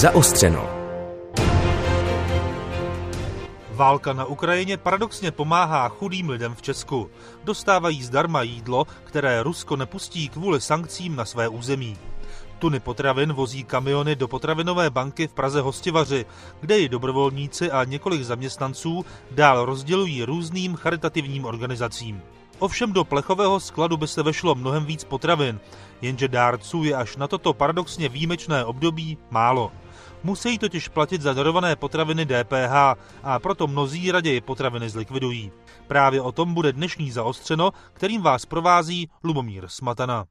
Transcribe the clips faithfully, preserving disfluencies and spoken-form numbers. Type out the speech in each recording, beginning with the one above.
Zaostřeno. Válka na Ukrajině paradoxně pomáhá chudým lidem v Česku. Dostávají zdarma jídlo, které Rusko nepustí kvůli sankcím na své území. Tuny potravin vozí kamiony do potravinové banky v Praze Hostivaři, kde ji dobrovolníci a několik zaměstnanců dál rozdělují různým charitativním organizacím. Ovšem do plechového skladu by se vešlo mnohem víc potravin, jenže dárců je až na toto paradoxně výjimečné období málo. Musí totiž platit za darované potraviny D P H a proto mnozí raději potraviny zlikvidují. Právě o tom bude dnešní Zaostřeno, kterým vás provází Lubomír Smatana.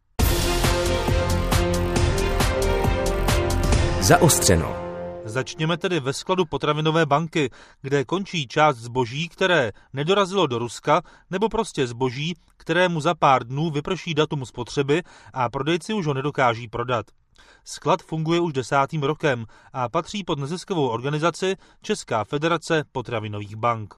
Zaostřeno. Začněme tedy ve skladu potravinové banky, kde končí část zboží, které nedorazilo do Ruska, nebo prostě zboží, kterému za pár dnů vyprší datum spotřeby a prodejci už ho nedokáží prodat. Sklad funguje už desátým rokem a patří pod neziskovou organizaci Česká federace potravinových bank.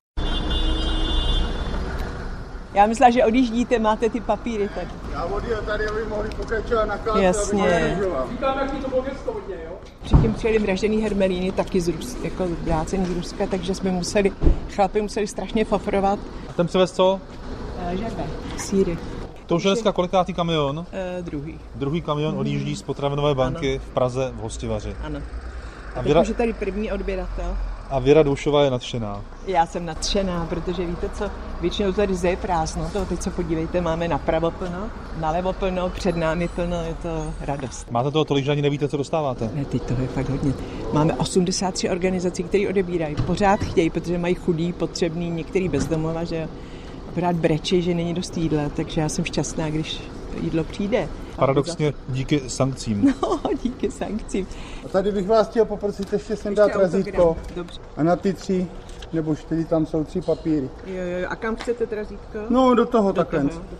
Já myslela, že odjíždíte, máte ty papíry tady. Já odjel tady, aby mohli pokračovat na kláce. Jasně. Říkám, jaký to bylo město hodně, jo? Předtím přijeli mražený hermelíny, taky z Ruska, jako vrácený z Ruska, takže jsme museli, chlapi museli strašně fofrovat. A ten přivez co? E, žerve, sýry. To už je dneska kolikátý kamion? E, druhý. Druhý kamion odjíždí z potravinové banky ano. v Praze v Hostivaři. Ano. A, a Věra... teď už je tady první odběratel. A Věra Doušová je nadšená. Já jsem nadšená, protože víte co, většinou tady zde je prázdno, to teď se podívejte, máme napravo plno, nalevo plno, před námi plno, je to radost. Máte toho tolik, že ani nevíte, co dostáváte? Ne, teď toho je fakt hodně. Máme osmdesát tři organizací, které odebírají. Pořád chtějí, protože mají chudý, potřebný, některý bezdomova, že pořád brečí, že není dost jídla, takže já jsem šťastná, když jídlo přijde. Paradoxně díky sankcím. No, díky sankcím. A tady bych vás chtěl poprosit ještě sem dát razítko. Dobře. A na ty tři, nebo čtyři, tam jsou tři papíry. Jo, jo, a kam chcete to razítko? No, do toho do takhle. Toho, do toho.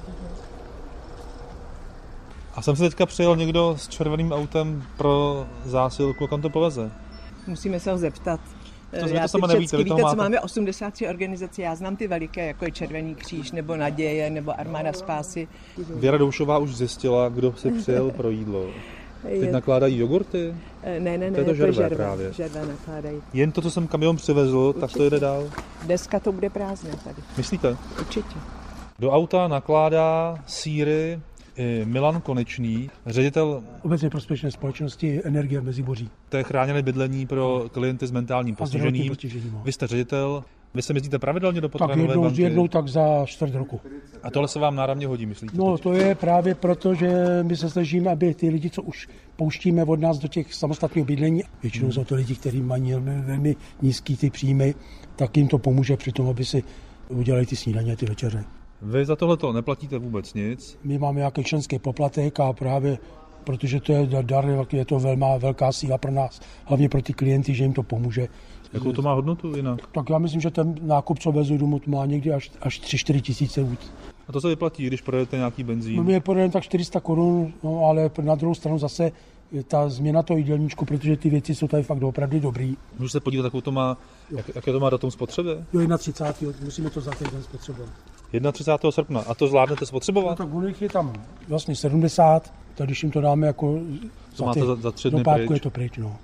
A jsem se teďka přijel někdo s červeným autem pro zásilku, kam to poveze? Musíme se ho zeptat. To já to sama nevíte, víte, víte co máme osmdesát tři organizace, já znám ty veliké, jako je Červený kříž, nebo Naděje, nebo Armáda spásy. Věra Doušová už zjistila, kdo se přijel pro jídlo. Teď nakládají jogurty? Ne, ne, ne, to je to, to žerve, žerve právě. Žerve nakládají. Jen to, co jsem kamion přivezl, určitě. Tak to jde dál? Dneska to bude prázdné tady. Myslíte? Určitě. Do auta nakládá sýry i Milan Konečný, ředitel obecně prospěšné společnosti Energie v Meziboří. To je chráněné bydlení pro klienty s mentálním postižením. postižením. Vy jste ředitel, vy se jezdíte pravidelně do Tak potravinové jednou, banky? jednou tak za čtvrt roku. A tohle se vám náramně hodí, myslíte? No teď? to je právě proto, že my se snažíme, aby ty lidi, co už pouštíme od nás do těch samostatného bydlení, většinou hmm. jsou to lidi, kteří mají velmi nízký ty příjmy, tak jim to pomůže při tom, aby si udělali ty snídaně, ty večeře. Vy za tohleto neplatíte vůbec nic? My máme nějaký členský poplatek a právě protože to je dar, je to velmi velká síla pro nás, hlavně pro ty klienty, že jim to pomůže. Jakou to má hodnotu jinak? Tak já myslím, že ten nákup, co vezu domů, má někdy až, až tři čtyři tisíce. A to se vyplatí, když projedete nějaký benzín? No my je projedeme tak čtyři sta korun, no, ale na druhou stranu zase je ta změna toho jídelníčku, protože ty věci jsou tady fakt opravdu dobrý. Můžu se podívat, jakou to má, jak, jaké to má datum spotřeby? Do třicátého musíme to za týden spotřebovat. třicátého prvního srpna. A to zvládnete spotřebovat? No tak u nich je tam vlastně sedmdesát, tak když jim to dáme jako to máte za, za tři dny do pátku pryč. Je to pryč, no.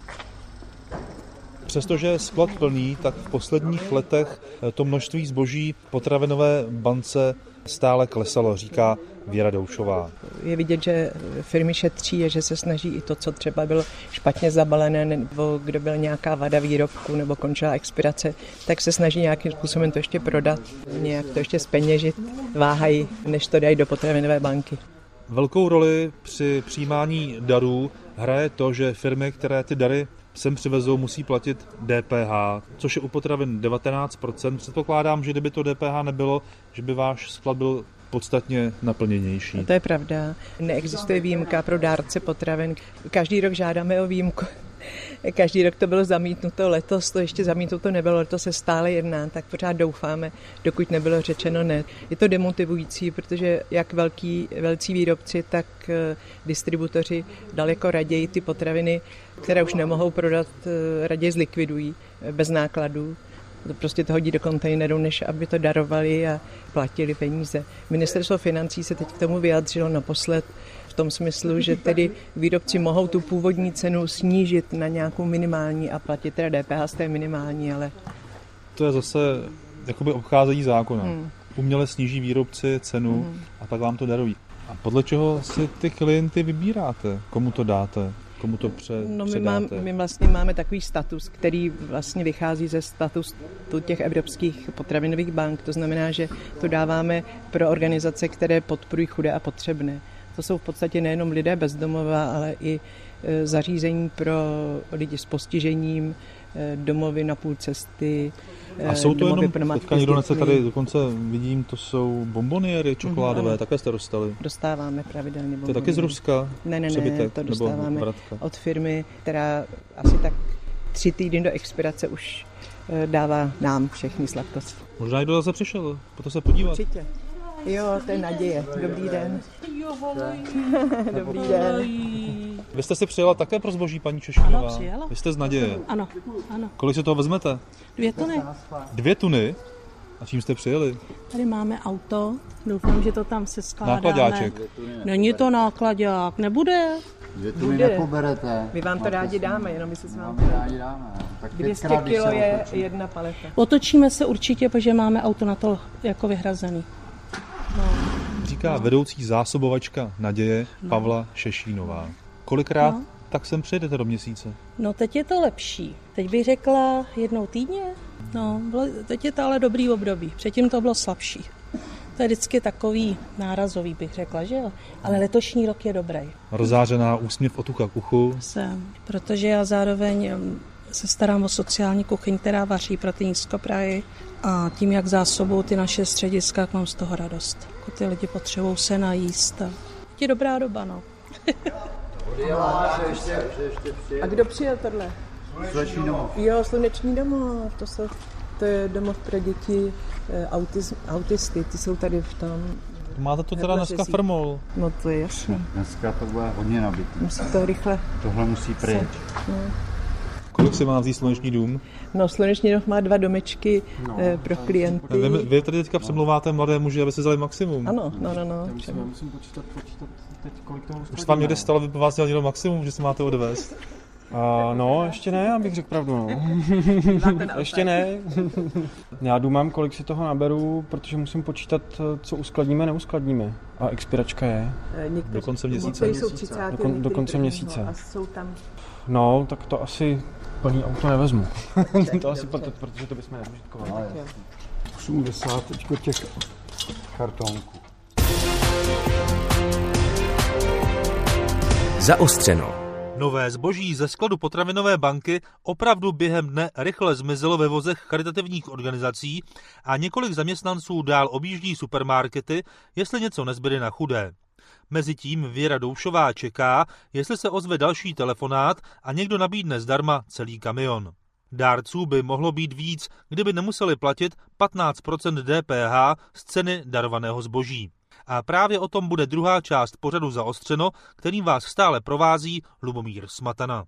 Přestože je sklad plný, tak v posledních letech to množství zboží potravinové bance stále klesalo, říká Věra Doušová. Je vidět, že firmy šetří a že se snaží i to, co třeba bylo špatně zabalené, nebo kde byla nějaká vada výrobku, nebo končila expirace, tak se snaží nějakým způsobem to ještě prodat, nějak to ještě zpeněžit, váhají, než to dají do potravinové banky. Velkou roli při přijímání darů hraje to, že firmy, které ty dary sem přivezou, musí platit D P H, což je u potravin devatenáct procent. Předpokládám, že kdyby to D P H nebylo, že by váš sklad byl podstatně naplněnější. A to je pravda. Neexistuje výjimka pro dárce potravin. Každý rok žádáme o výjimku. Každý rok to bylo zamítnuto, letos to ještě zamítnuto nebylo, letos se stále jedná, tak pořád doufáme, dokud nebylo řečeno ne. Je to demotivující, protože jak velký, velcí výrobci, tak distributoři daleko raději ty potraviny, které už nemohou prodat, raději zlikvidují bez nákladů. Prostě to hodí do kontejneru, než aby to darovali a platili peníze. Ministerstvo financí se teď k tomu vyjádřilo naposled v tom smyslu, že tedy výrobci mohou tu původní cenu snížit na nějakou minimální a platit teda D P H z té minimální, ale... To je zase jakoby obcházení zákona. Hmm. Uměle sníží výrobci cenu hmm. a pak vám to darují. A podle čeho si ty klienty vybíráte? Komu to dáte? Komu to pře- no my, předáte? mám, my vlastně máme takový status, který vlastně vychází ze statusu těch evropských potravinových bank. To znamená, že to dáváme pro organizace, které podporují chudé a potřebné. To jsou v podstatě nejenom lidé bezdomová, ale i zařízení pro lidi s postižením, domovy na půl cesty. A jsou to jenom, teďka někdo nese tady, dokonce vidím, to jsou bomboniéry čokoládové, mm, také jste dostali. Dostáváme pravidelně bomboniéry. To je taky z Ruska? Ne, ne, ne, přebytek, to dostáváme vratka. Od firmy, která asi tak tři týdny do expirace už dává nám všechny sladkosti. Možná někdo zase přišel, potom se podívat. Určitě. Jo, to je Naděje. Dobrý den. Dobrý den. Vy jste si přijela také pro zboží, paní Češínová? Ano, přijela. Vy jste z Naděje? Ano, ano. Kolik si toho vezmete? Dvě tuny. Dvě tuny? A čím jste přijeli? Tady máme auto, doufám, že to tam se skládáme. Nákladáček. Není to nákladák, nebude. Dvě tuny nepoberete. My vám to rádi dáme, jenom jestli se vám to rádi dáme. Tak dvě stě kilo je jedna paleta. Otočíme se určitě, protože máme auto na to jako vyhrazený. No. Říká vedoucí zásobovačka Naděje no. Pavla Šešínová. Kolikrát no. tak sem přijedete do měsíce? No teď je to lepší. Teď bych řekla jednou týdně. No, teď je to ale dobrý období. Předtím to bylo slabší. To je vždycky takový nárazový, bych řekla, že jo? Ale letošní rok je dobrý. Rozářená, úsměv od ucha k uchu. Jsem, protože já zároveň se starám o sociální kuchyň, která vaří pro ty nízkoprahy. A tím, jak zásobou ty naše střediska, mám z toho radost. Jako ty lidi potřebují se najíst. Je dobrá doba, no. A kdo přijel tohle? Sluneční domov. Jo, Sluneční domov. To, jsou, to je domov pro děti autiz, autisty. Ty jsou tady v tom. Máte to teda dneska firmou. No to je jasné. Dneska to bude hodně nabitý. Musí to rychle. Tohle musí pryč. No. Kolik si má vzít Sluneční dům? No, Sluneční dům má dva domečky no, eh, pro klienty. Vy, vy tady teďka přemlouváte mladé muži, aby si vzali maximum. Ano, no, no, no. Já musím, já musím počítat, počítat teď, kolik toho už vám někde stalo, by vás měl někdo maximum, že si máte odvést? Uh, no, ještě ne, abych řekl pravdu, no. Ještě ne. Já důmám, kolik si toho naberu, protože musím počítat, co uskladníme, neuskladníme. A expiračka je. Někteří, do konce měsíce. Jsou třicátého, do, kon, do konce měsíce. A jsou tam... No, tak to asi plný auto nevezmu. To asi, protože to bychom nevyžitkovali. No, osmdesát teďko těch kartonků. Zaostřeno. Nové zboží ze skladu potravinové banky opravdu během dne rychle zmizelo ve vozech charitativních organizací a několik zaměstnanců dál objíždí supermarkety, jestli něco nezbyde na chudé. Mezitím Věra Doušová čeká, jestli se ozve další telefonát a někdo nabídne zdarma celý kamion. Dárců by mohlo být víc, kdyby nemuseli platit patnáct procent D P H z ceny darovaného zboží. A právě o tom bude druhá část pořadu Zaostřeno, kterým vás stále provází Lubomír Smatana.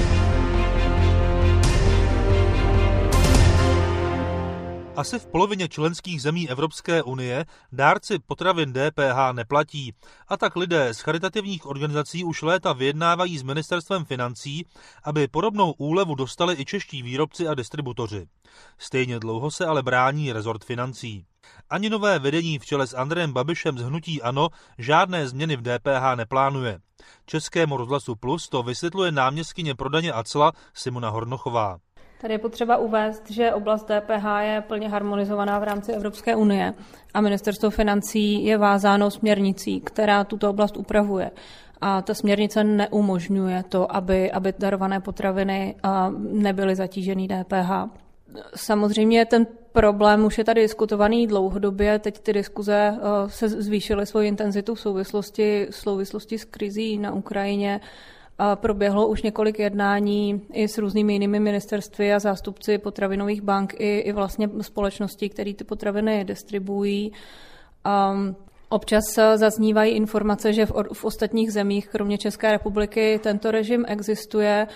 Asi v polovině členských zemí Evropské unie dárci potravin D P H neplatí a tak lidé z charitativních organizací už léta vyjednávají s ministerstvem financí, aby podobnou úlevu dostali i čeští výrobci a distributoři. Stejně dlouho se ale brání rezort financí. Ani nové vedení v čele s Andrejem Babišem z hnutí ANO žádné změny v D P H neplánuje. Českému rozhlasu Plus to vysvětluje náměstkyně pro daně a cla Simona Hornochová. Tady je potřeba uvést, že oblast D P H je plně harmonizovaná v rámci Evropské unie a ministerstvo financí je vázáno směrnicí, která tuto oblast upravuje. A ta směrnice neumožňuje to, aby, aby darované potraviny nebyly zatížený D P H. Samozřejmě ten problém už je tady diskutovaný dlouhodobě, teď ty diskuze se zvýšily svoji intenzitu v souvislosti, v souvislosti s krizí na Ukrajině. Proběhlo už několik jednání i s různými jinými ministerstvy a zástupci potravinových bank i, i vlastně společností, které ty potraviny distribuují. Um, občas zaznívají informace, že v, v ostatních zemích, kromě České republiky, tento režim existuje.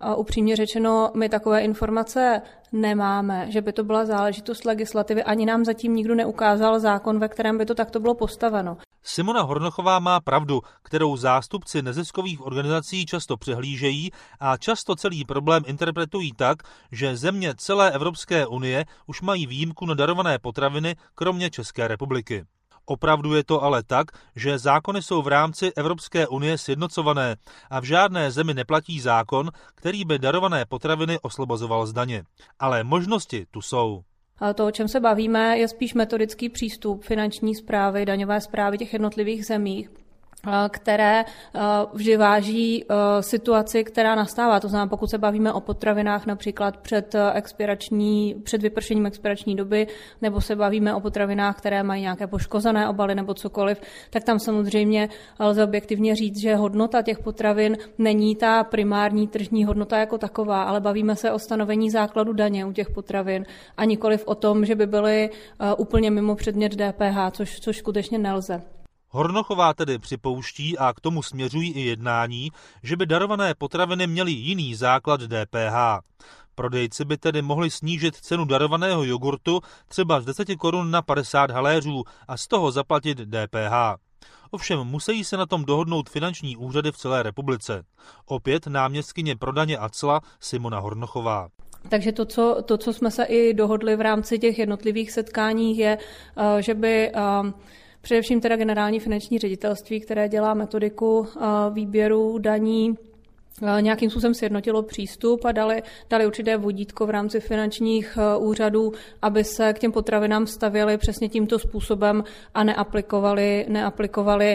A upřímně řečeno, my takové informace nemáme, že by to byla záležitost legislativy, ani nám zatím nikdo neukázal zákon, ve kterém by to takto bylo postaveno. Simona Hornochová má pravdu, kterou zástupci neziskových organizací často přehlížejí a často celý problém interpretují tak, že země celé Evropské unie už mají výjimku na darované potraviny, kromě České republiky. Opravdu je to ale tak, že zákony jsou v rámci Evropské unie sjednocované a v žádné zemi neplatí zákon, který by darované potraviny osvobozoval z daně. Ale možnosti tu jsou. A to, o čem se bavíme, je spíš metodický přístup finanční správy, daňové správy těch jednotlivých zemí, které vždy váží situaci, která nastává. To znamená, pokud se bavíme o potravinách například před, expirační, před vypršením expirační doby, nebo se bavíme o potravinách, které mají nějaké poškozené obaly nebo cokoliv, tak tam samozřejmě lze objektivně říct, že hodnota těch potravin není ta primární tržní hodnota jako taková, ale bavíme se o stanovení základu daně u těch potravin a nikoliv o tom, že by byly úplně mimo předmět D P H, což, což skutečně nelze. Hornochová tedy připouští a k tomu směřují i jednání, že by darované potraviny měly jiný základ D P H. Prodejci by tedy mohli snížit cenu darovaného jogurtu třeba z deset korun na padesát haléřů a z toho zaplatit D P H. Ovšem musí se na tom dohodnout finanční úřady v celé republice. Opět náměstkyně pro daně a cla Simona Hornochová. Takže to co, to, co jsme se i dohodli v rámci těch jednotlivých setkání, je, že by především teda generální finanční ředitelství, které dělá metodiku výběru daní, nějakým způsobem sjednotilo přístup a dali, dali určité vodítko v rámci finančních úřadů, aby se k těm potravinám stavěli přesně tímto způsobem a neaplikovali, neaplikovali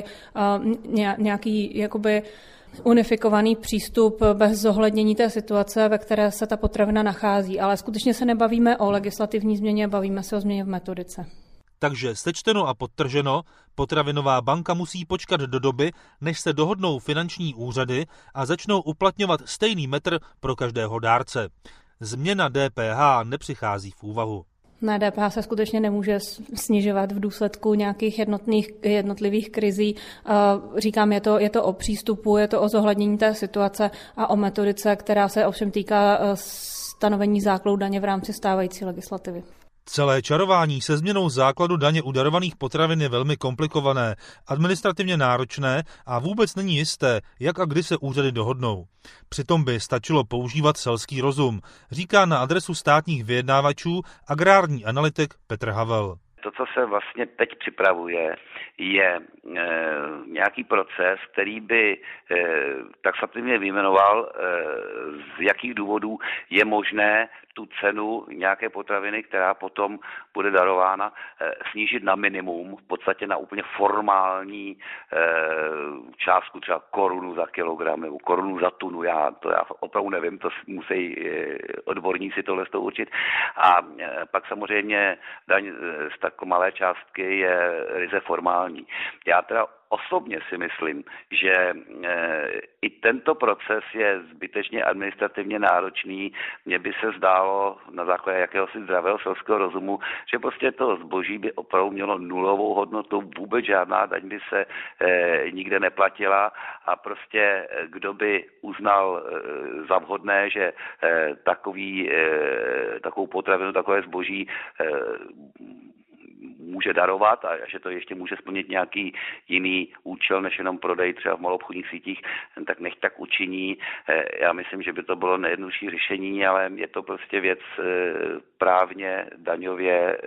nějaký jakoby unifikovaný přístup bez zohlednění té situace, ve které se ta potravina nachází. Ale skutečně se nebavíme o legislativní změně, bavíme se o změně v metodice. Takže sečteno a podtrženo, potravinová banka musí počkat do doby, než se dohodnou finanční úřady a začnou uplatňovat stejný metr pro každého dárce. Změna D P H nepřichází v úvahu. Ne, D P H se skutečně nemůže snižovat v důsledku nějakých jednotných, jednotlivých krizí. Říkám, je to, je to o přístupu, je to o zohlednění té situace a o metodice, která se ovšem týká stanovení základu daně v rámci stávající legislativy. Celé čarování se změnou základu daně u darovaných potravin je velmi komplikované, administrativně náročné a vůbec není jisté, jak a kdy se úřady dohodnou. Přitom by stačilo používat selský rozum, říká na adresu státních vyjednávačů agrární analytik Petr Havel. To, co se vlastně teď připravuje, je e, nějaký proces, který by e, taxativně vyjmenoval, e, z jakých důvodů je možné tu cenu nějaké potraviny, která potom bude darována, e, snížit na minimum, v podstatě na úplně formální e, částku, třeba korunu za kilogram nebo korunu za tunu. Já to já opravdu nevím, to musí e, odborníci tohle z toho určit. A e, pak samozřejmě daň z tak malé částky je ryze formální. Já teda osobně si myslím, že e, i tento proces je zbytečně administrativně náročný. Mně by se zdálo na základě jakéhosi zdravého selského rozumu, že prostě to zboží by opravdu mělo nulovou hodnotu, vůbec žádná daň by se e, nikde neplatila a prostě kdo by uznal e, za vhodné, že e, takový, e, takovou potravinu, takové zboží e, může darovat a že to ještě může splnit nějaký jiný účel, než jenom prodej třeba v maloobchodních sítích, tak nech tak učiní. Já myslím, že by to bylo nejjednodušší řešení, ale je to prostě věc právně, daňově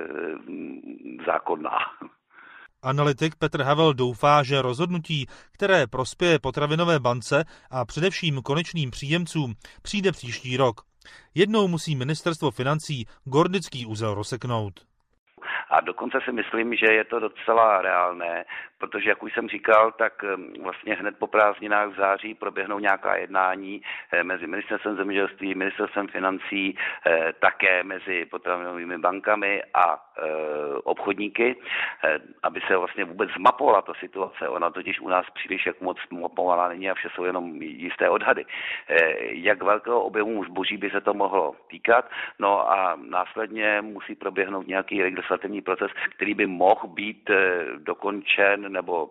zákonná. Analytik Petr Havel doufá, že rozhodnutí, které prospěje potravinové bance a především konečným příjemcům, přijde příští rok. Jednou musí ministerstvo financí gordický uzel rozseknout. A dokonce si myslím, že je to docela reálné, protože, jak už jsem říkal, tak vlastně hned po prázdninách v září proběhnou nějaká jednání mezi ministerstvem zemědělství, ministerstvem financí, také mezi potravinovými bankami a obchodníky, aby se vlastně vůbec zmapovala ta situace. Ona totiž u nás příliš jak moc mapovaná není a vše jsou jenom jisté odhady. Jak velkého objemu zboží by se to mohlo týkat, no a následně musí proběhnout nějaký legislativní proces, který by mohl být dokončen nebo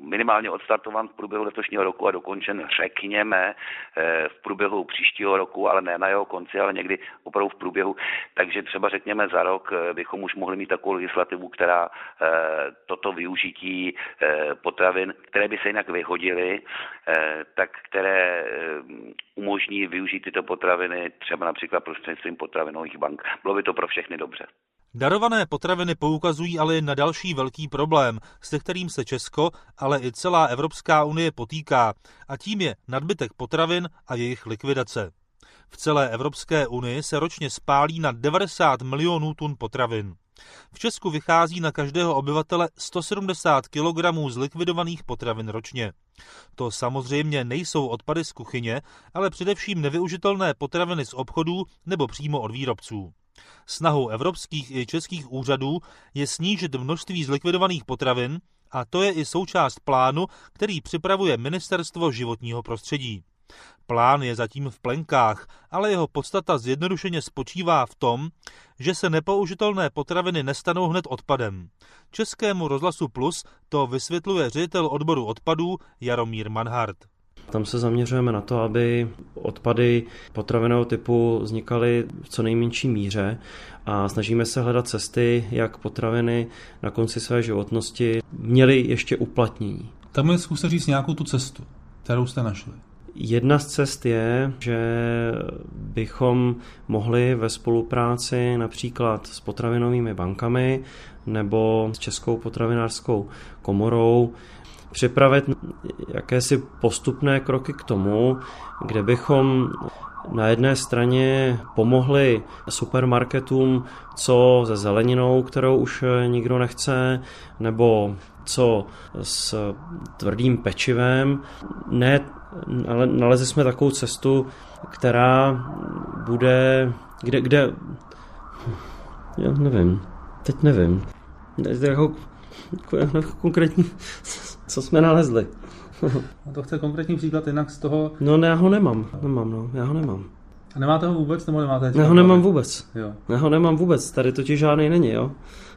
minimálně odstartován v průběhu letošního roku a dokončen, řekněme, v průběhu příštího roku, ale ne na jeho konci, ale někdy opravdu v průběhu. Takže třeba řekněme za rok bychom už mohli mít takovou legislativu, která toto využití potravin, které by se jinak vyhodily, tak které umožní využít tyto potraviny třeba například prostřednictvím potravinových bank. Bylo by to pro všechny dobře. Darované potraviny poukazují ale na další velký problém, se kterým se Česko, ale i celá Evropská unie potýká, a tím je nadbytek potravin a jejich likvidace. V celé Evropské unii se ročně spálí na devadesát milionů tun potravin. V Česku vychází na každého obyvatele sto sedmdesát kilogramů zlikvidovaných potravin ročně. To samozřejmě nejsou odpady z kuchyně, ale především nevyužitelné potraviny z obchodů nebo přímo od výrobců. Snahou evropských i českých úřadů je snížit množství zlikvidovaných potravin a to je i součást plánu, který připravuje Ministerstvo životního prostředí. Plán je zatím v plenkách, ale jeho podstata zjednodušeně spočívá v tom, že se nepoužitelné potraviny nestanou hned odpadem. Českému rozhlasu Plus to vysvětluje ředitel odboru odpadů Jaromír Manhart. Tam se zaměřujeme na to, aby odpady potravinového typu vznikaly v co nejmenší míře a snažíme se hledat cesty, jak potraviny na konci své životnosti měly ještě uplatnění. Tak mi zkuste říct nějakou tu cestu, kterou jste našli. Jedna z cest je, že bychom mohli ve spolupráci například s potravinovými bankami nebo s Českou potravinářskou komorou připravit jakési postupné kroky k tomu, kde bychom na jedné straně pomohli supermarketům, co se zeleninou, kterou už nikdo nechce, nebo co s tvrdým pečivem. Ne, ale nalezli jsme takovou cestu, která bude, kde, kde, já nevím, teď nevím, jako, jako konkrétní, co jsme nalezli. A to chce konkrétní příklad jinak z toho... No ne, já ho nemám, nemám, no, já ho nemám. A nemáte ho vůbec, nebo nemáte? Já ho nemám vůbec. Jo. Já ho nemám vůbec, tady totiž žádný není, jo.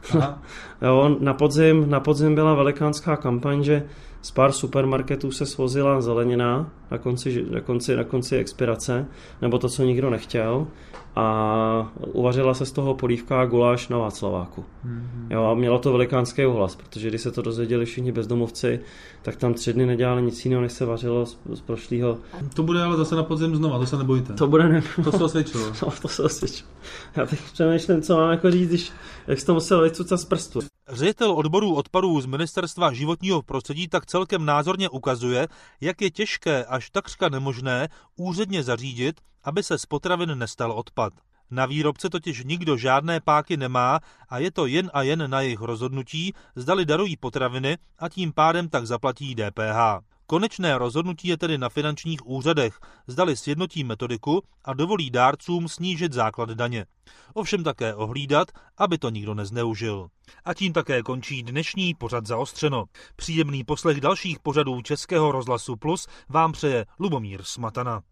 jo na, podzim, na podzim byla velikánská kampaň, že z pár supermarketů se svozila zelenina na konci, na konci, na konci expirace, nebo to, co nikdo nechtěl, a uvařila se z toho polívka a guláš na Václaváku. Mm-hmm. Jo, a mělo to velikánský ohlas, protože když se to dozvěděli všichni bezdomovci, tak tam tři dny nedělali nic jiného, než se vařilo z, z prošlýho. To bude ale zase na podzim znova, to se nebojte. To bude ne... To se osvědčilo. No, to se osvědčilo. Já teď přemýšlím, co mám jako říct, když, jak jsi to musel vycucat z prstu. Ředitel odborů odpadů z Ministerstva životního prostředí tak celkem názorně ukazuje, jak je těžké až takřka nemožné úředně zařídit, aby se z potravin nestal odpad. Na výrobce totiž nikdo žádné páky nemá a je to jen a jen na jejich rozhodnutí, zdali darují potraviny a tím pádem tak zaplatí D P H. Konečné rozhodnutí je tedy na finančních úřadech, zdali sjednotí metodiku a dovolí dárcům snížit základ daně. Ovšem také ohlídat, aby to nikdo nezneužil. A tím také končí dnešní pořad Zaostřeno. Příjemný poslech dalších pořadů Českého rozhlasu Plus vám přeje Lubomír Smatana.